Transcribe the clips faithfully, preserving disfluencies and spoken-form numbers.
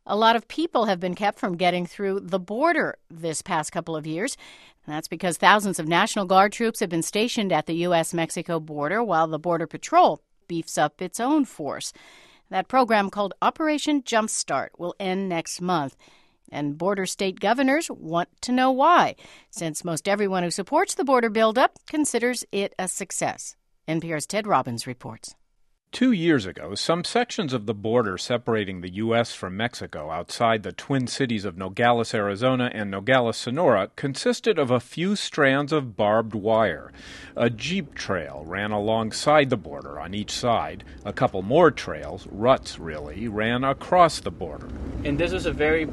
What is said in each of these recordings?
A lot of people have been kept from getting through the border this past couple of years. And that's because thousands of National Guard troops have been stationed at the U S Mexico border while the Border Patrol beefs up its own force. That program, called Operation Jumpstart, will end next month. And border state governors want to know why, since most everyone who supports the border buildup considers it a success. N P R's Ted Robbins reports. Two years ago, some sections of the border separating the U S from Mexico outside the twin cities of Nogales, Arizona and Nogales, Sonora consisted of a few strands of barbed wire. A jeep trail ran alongside the border on each side. A couple more trails, ruts really, ran across the border. And this was a very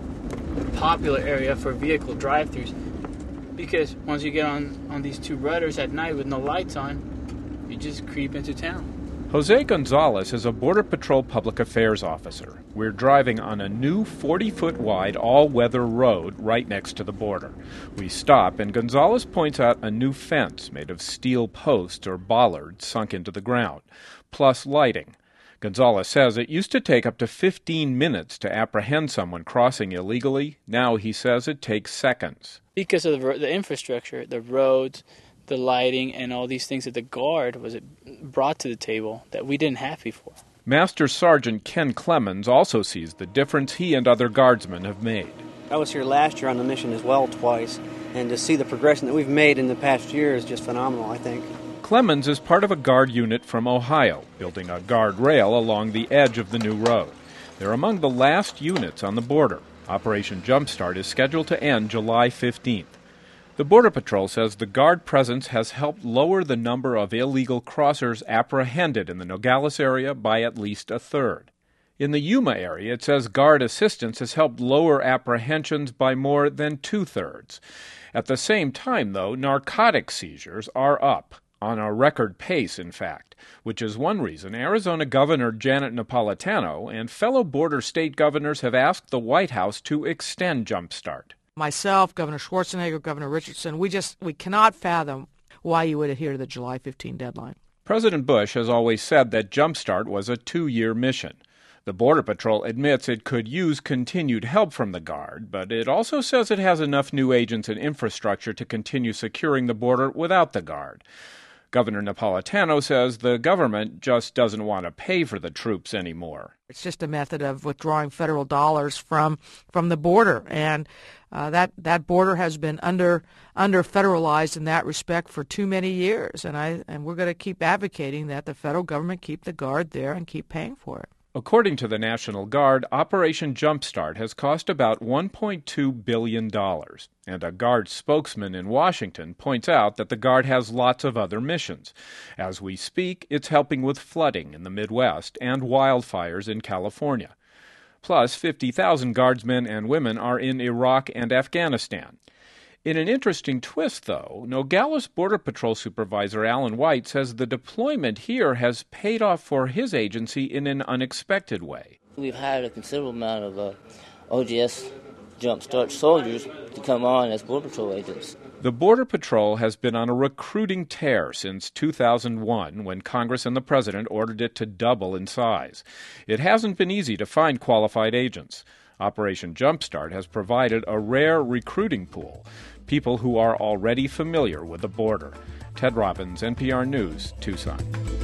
popular area for vehicle drive-thrus because once you get on, on these two rudders at night with no lights on, you just creep into town. Jose Gonzalez is a Border Patrol public affairs officer. We're driving on a new forty-foot wide all-weather road right next to the border. We stop, and Gonzalez points out a new fence made of steel posts or bollards sunk into the ground, plus lighting. Gonzalez says it used to take up to fifteen minutes to apprehend someone crossing illegally. Now, he says, it takes seconds. Because of the, the infrastructure, the roads, the lighting, and all these things that the Guard was brought to the table that we didn't have before. Master Sergeant Ken Clemens also sees the difference he and other Guardsmen have made. I was here last year on the mission as well twice, and to see the progression that we've made in the past year is just phenomenal, I think. Clemens is part of a Guard unit from Ohio, building a guard rail along the edge of the new road. They're among the last units on the border. Operation Jumpstart is scheduled to end July fifteenth. The Border Patrol says the Guard presence has helped lower the number of illegal crossers apprehended in the Nogales area by at least a third. In the Yuma area, it says Guard assistance has helped lower apprehensions by more than two-thirds. At the same time, though, narcotic seizures are up, on a record pace, in fact, which is one reason Arizona Governor Janet Napolitano and fellow border state governors have asked the White House to extend Jumpstart. Myself, Governor Schwarzenegger, Governor Richardson, we just we cannot fathom why you would adhere to the July fifteenth deadline. President Bush has always said that Jumpstart was a two-year mission. The Border Patrol admits it could use continued help from the Guard, but it also says it has enough new agents and infrastructure to continue securing the border without the Guard. Governor Napolitano says the government just doesn't want to pay for the troops anymore. It's just a method of withdrawing federal dollars from from the border, and uh, that that border has been under under federalized in that respect for too many years. And I and we're going to keep advocating that the federal government keep the Guard there and keep paying for it. According to the National Guard, Operation Jumpstart has cost about one point two billion dollars, and a Guard spokesman in Washington points out that the Guard has lots of other missions. As we speak, it's helping with flooding in the Midwest and wildfires in California. Plus, fifty thousand Guardsmen and women are in Iraq and Afghanistan. In an interesting twist, though, Nogales Border Patrol Supervisor Alan White says the deployment here has paid off for his agency in an unexpected way. We've hired a considerable amount of uh, O G S Jumpstart soldiers to come on as Border Patrol agents. The Border Patrol has been on a recruiting tear since two thousand one, when Congress and the President ordered it to double in size. It hasn't been easy to find qualified agents. Operation Jumpstart has provided a rare recruiting pool, people who are already familiar with the border. Ted Robbins, N P R News, Tucson.